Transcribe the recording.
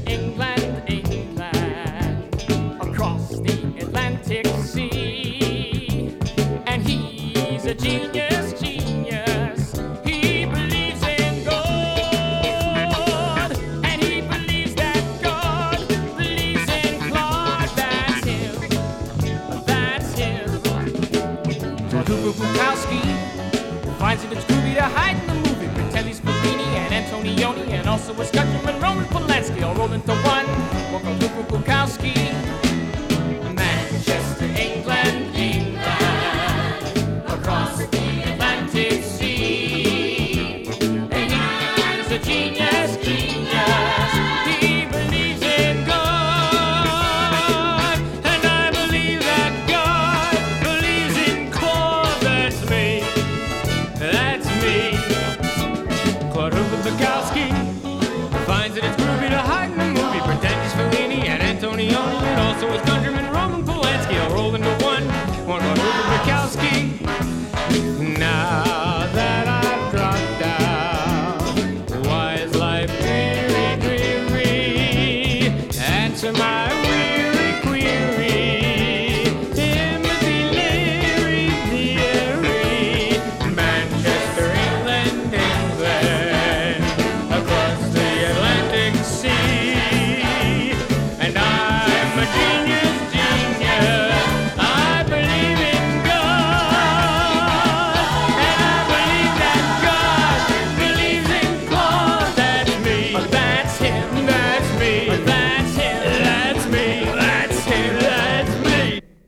England, England, across the Atlantic Sea. And he's a genius, genius. He believes in God, and he believes that God believes in Clark. That's him, that's him. So Bukowski finds it groovy to hide in the movie. Pretend he's Fellini and Antonioni, and also a Scotchman, Roman Polanski, all rolled into one. Welcome to Bukowski, Manchester, England.